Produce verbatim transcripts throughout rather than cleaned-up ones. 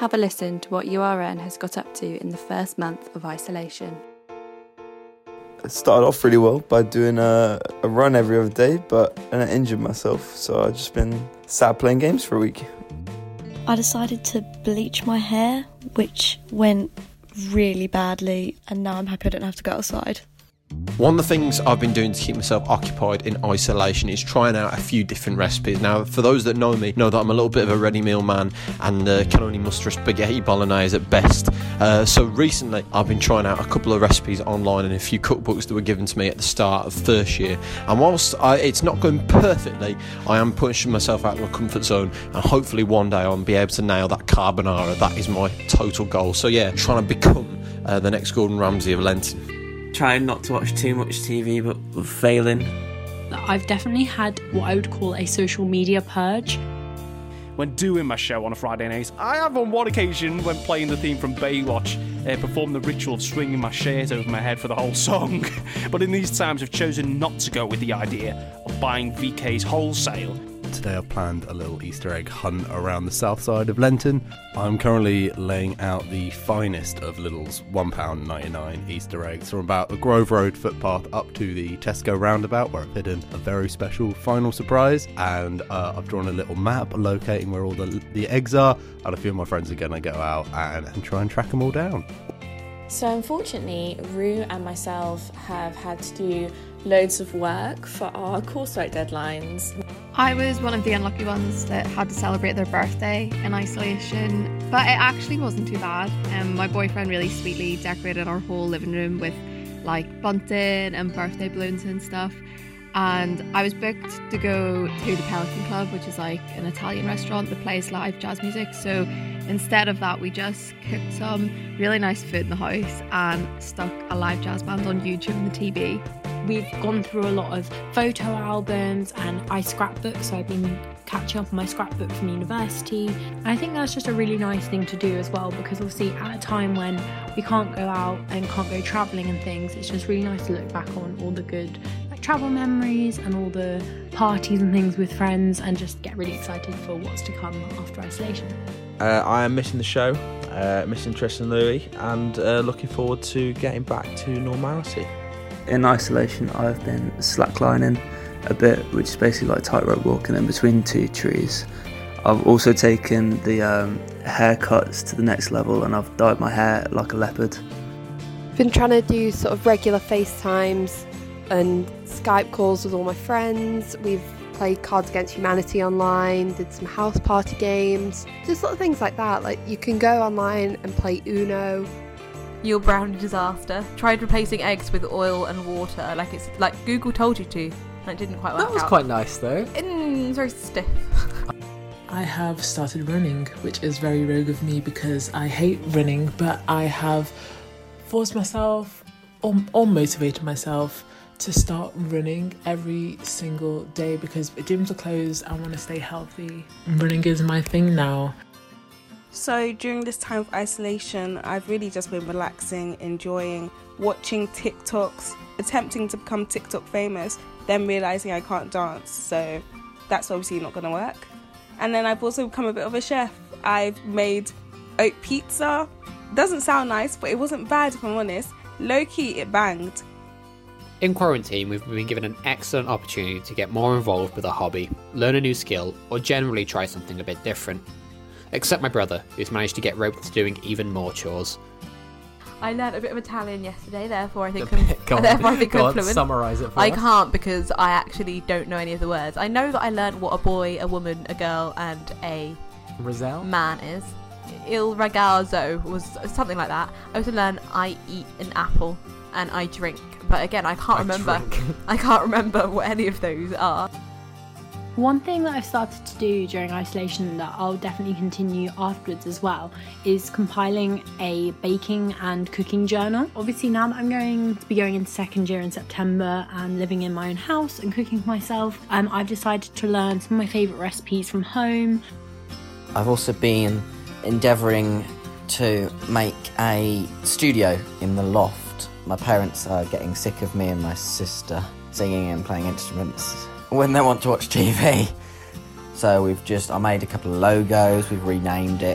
have a listen to what U R N has got up to in the first month of isolation. I started off really well by doing a, a run every other day, but and I injured myself, so I've just been sat playing games for a week. I decided to bleach my hair, which went really badly, and now I'm happy I don't have to go outside. One of the things I've been doing to keep myself occupied in isolation is trying out a few different recipes. Now, for those that know me, know that I'm a little bit of a ready meal man and uh, can only muster a spaghetti bolognese at best. Uh, so recently, I've been trying out a couple of recipes online and a few cookbooks that were given to me at the start of first year. And whilst I, it's not going perfectly, I am pushing myself out of my comfort zone, and hopefully one day I'll be able to nail that carbonara. That is my total goal. So yeah, trying to become uh, the next Gordon Ramsay of Lenten. Trying not to watch too much T V, but failing. I've definitely had what I would call a social media purge. When doing my show on a Friday night, I have on one occasion, when playing the theme from Baywatch, uh, performed the ritual of swinging my shirt over my head for the whole song. But in these times, I've chosen not to go with the idea of buying V Ks wholesale. Today I've planned a little Easter egg hunt around the south side of Lenton. I'm currently laying out the finest of Lidl's one pound ninety-nine Easter eggs from about the Grove Road footpath up to the Tesco roundabout, where I've hidden a very special final surprise, and uh, I've drawn a little map locating where all the, the eggs are, and a few of my friends are going to go out and, and try and track them all down. So unfortunately, Rue and myself have had to do loads of work for our coursework deadlines. I was one of the unlucky ones that had to celebrate their birthday in isolation, but it actually wasn't too bad. Um, my boyfriend really sweetly decorated our whole living room with like bunting and birthday balloons and stuff. And I was booked to go to the Pelican Club, which is like an Italian restaurant that plays live jazz music. So instead of that, we just cooked some really nice food in the house and stuck a live jazz band on YouTube and the T V. We've gone through a lot of photo albums, and I scrapbook, so I've been catching up on my scrapbook from university. And I think that's just a really nice thing to do as well, because obviously at a time when we can't go out and can't go travelling and things, it's just really nice to look back on all the good like travel memories and all the parties and things with friends, and just get really excited for what's to come after isolation. Uh, I am missing the show, uh, missing Tristan Louis, and uh, looking forward to getting back to normality. In isolation, I've been slacklining a bit, which is basically like tightrope walking in between two trees. I've also taken the um, haircuts to the next level, and I've dyed my hair like a leopard. Been trying to do sort of regular FaceTimes and Skype calls with all my friends. We've played Cards Against Humanity online, did some house party games, just sort of things like that. Like you can go online and play Uno. Your brownie disaster. Tried replacing eggs with oil and water, like it's like Google told you to, and it didn't quite work out. That was out. quite nice though. Mm, it's very stiff. I have started running, which is very rogue of me because I hate running, but I have forced myself or, or motivated myself to start running every single day because gyms are closed. I want to stay healthy. Running is my thing now. So during this time of isolation, I've really just been relaxing, enjoying, watching TikToks, attempting to become TikTok famous, then realising I can't dance, so that's obviously not going to work. And then I've also become a bit of a chef. I've made oat pizza. Doesn't sound nice, but it wasn't bad if I'm honest. Low-key, it banged. In quarantine, we've been given an excellent opportunity to get more involved with a hobby, learn a new skill, or generally try something a bit different. Except my brother, who's managed to get roped into doing even more chores. I learnt a bit of Italian yesterday, therefore I think I'm, I'm, therefore I think go I'm on, fluent. Summarise it for I us. can't because I actually don't know any of the words. I know that I learnt what a boy, a woman, a girl, and a Rizal? man is. Il ragazzo was something like that. I also learned I eat an apple and I drink, but again I can't I remember. drink. I can't remember what any of those are. One thing that I've started to do during isolation that I'll definitely continue afterwards as well is compiling a baking and cooking journal. Obviously now that I'm going to be going into second year in September and living in my own house and cooking for myself, um, I've decided to learn some of my favourite recipes from home. I've also been endeavouring to make a studio in the loft. My parents are getting sick of me and my sister singing and playing instruments when they want to watch T V. So we've just, I made a couple of logos, we've renamed it,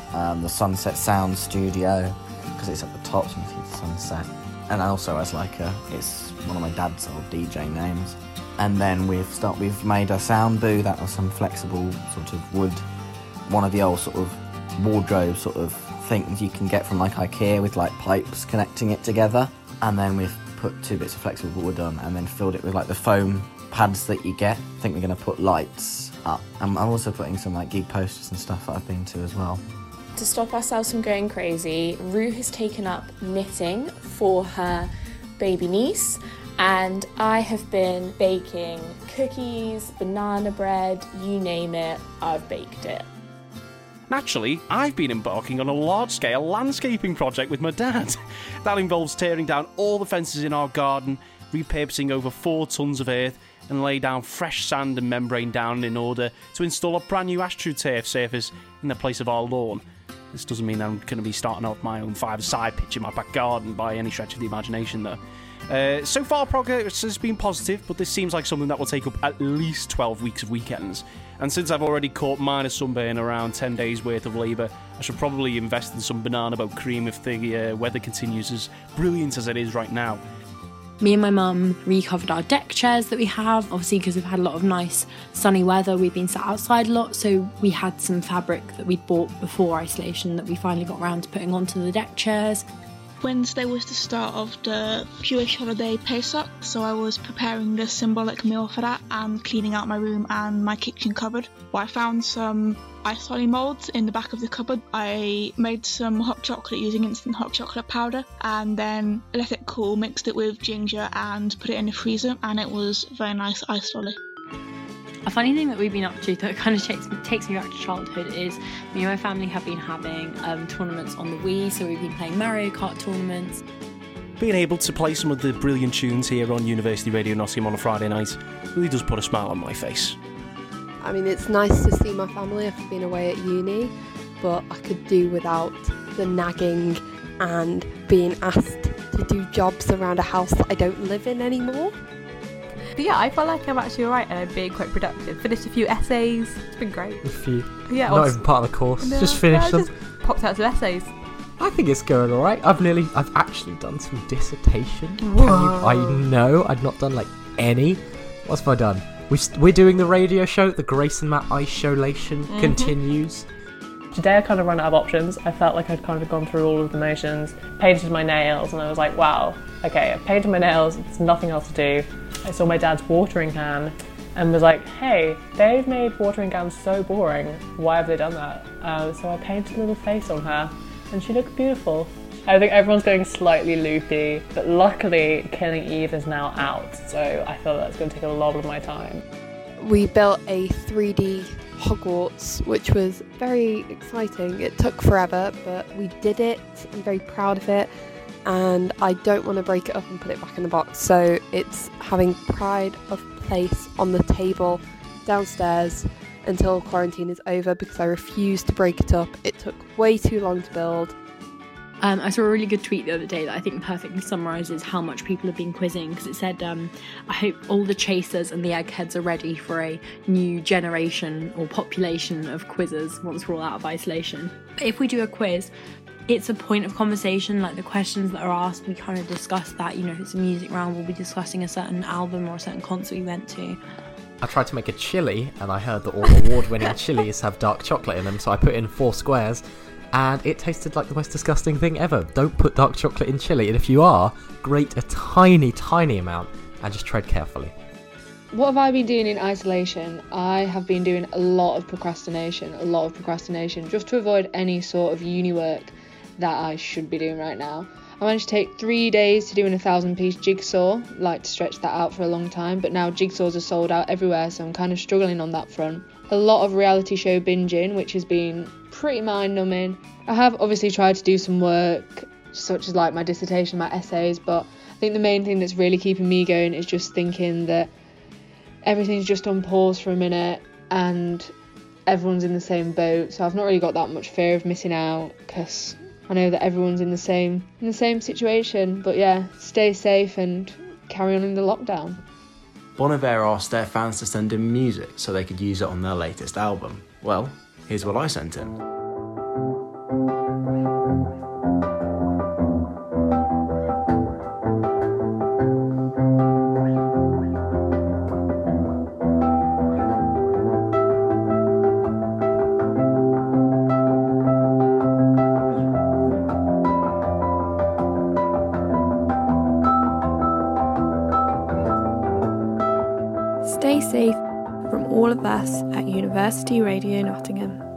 um, the Sunset Sound Studio, because it's at the top, so you can see the sunset. And also as like a, it's one of my dad's old D J names. And then we've start, we've made a sound booth out of some flexible sort of wood, one of the old sort of wardrobe sort of things you can get from like IKEA with like pipes connecting it together. And then we've put two bits of flexible wood on and then filled it with like the foam pads that you get. I think we're going to put lights up. And I'm also putting some like gig posters and stuff that I've been to as well. To stop ourselves from going crazy, Rue has taken up knitting for her baby niece, and I have been baking cookies, banana bread, you name it, I've baked it. Naturally, I've been embarking on a large-scale landscaping project with my dad. That involves tearing down all the fences in our garden, repurposing over four tonnes of earth, and lay down fresh sand and membrane down in order to install a brand new AstroTurf surface in the place of our lawn. This doesn't mean I'm going to be starting off my own five-a-side pitch in my back garden by any stretch of the imagination, though. Uh, so far, progress has been positive, but this seems like something that will take up at least twelve weeks of weekends. And since I've already caught minor sunburn around ten days' worth of labour, I should probably invest in some banana boat cream if the uh, weather continues as brilliant as it is right now. Me and my mum recovered our deck chairs that we have, obviously because we've had a lot of nice sunny weather. We've been sat outside a lot, so we had some fabric that we'd bought before isolation that we finally got around to putting onto the deck chairs. Wednesday was the start of the Jewish holiday Pesach, so I was preparing the symbolic meal for that and cleaning out my room and my kitchen cupboard. Well, I found some ice lolly moulds in the back of the cupboard. I made some hot chocolate using instant hot chocolate powder and then let it cool, mixed it with ginger and put it in the freezer, and it was very nice ice lolly. A funny thing that we've been up to that kind of takes, takes me back to childhood is me and my family have been having um, tournaments on the Wii, so we've been playing Mario Kart tournaments. Being able to play some of the brilliant tunes here on University Radio Nottingham on a Friday night really does put a smile on my face. I mean, it's nice to see my family after being away at uni, but I could do without the nagging and being asked to do jobs around a house that I don't live in anymore. But yeah, I felt like I'm actually alright and I'm being quite productive. Finished a few essays, it's been great. A few. Yeah, not or, even part of the course, no, just finished yeah, them. Just popped out some essays. I think it's going alright. I've nearly, I've actually done some dissertation. Whoa. Can you, I know, I've not done like any. What have I done? We st- we're doing the radio show, the Grace and Matt Isolation mm-hmm. continues. Today I kind of ran out of options. I felt like I'd kind of gone through all of the motions, painted my nails, and I was like, wow, okay, I've painted my nails, there's nothing else to do. I saw my dad's watering can and was like, hey, they've made watering cans so boring, why have they done that? Um, so I painted a little face on her and she looked beautiful. I think everyone's going slightly loopy, but luckily Killing Eve is now out, so I feel that's going to take a lot of my time. We built a three D Hogwarts, which was very exciting. It took forever, but we did it. I'm very proud of it, and I don't want to break it up and put it back in the box, so it's having pride of place on the table downstairs until quarantine is over, because I refuse to break it up. It took way too long to build. Um, I saw a really good tweet the other day that I think perfectly summarises how much people have been quizzing, because it said, um, I hope all the chasers and the eggheads are ready for a new generation or population of quizzers once we're all out of isolation. If we do a quiz, it's a point of conversation, like the questions that are asked, we kind of discuss that. You know, if it's a music round, we'll be discussing a certain album or a certain concert we went to. I tried to make a chili, and I heard that all award-winning chilies have dark chocolate in them, so I put in four squares, and it tasted like the most disgusting thing ever. Don't put dark chocolate in chili, and if you are, grate a tiny, tiny amount, and just tread carefully. What have I been doing in isolation? I have been doing a lot of procrastination, a lot of procrastination, just to avoid any sort of uni work that I should be doing right now. I managed to take three days to doing a thousand piece jigsaw, like to stretch that out for a long time, but now jigsaws are sold out everywhere, so I'm kind of struggling on that front. A lot of reality show binging, which has been pretty mind numbing. I have obviously tried to do some work, such as like my dissertation, my essays, but I think the main thing that's really keeping me going is just thinking that everything's just on pause for a minute and everyone's in the same boat, so I've not really got that much fear of missing out, because I know that everyone's in the same in the same situation. But yeah, stay safe and carry on in the lockdown. Bon Iver asked their fans to send in music so they could use it on their latest album. Well, here's what I sent in. Stay safe from all of us at University Radio Nottingham.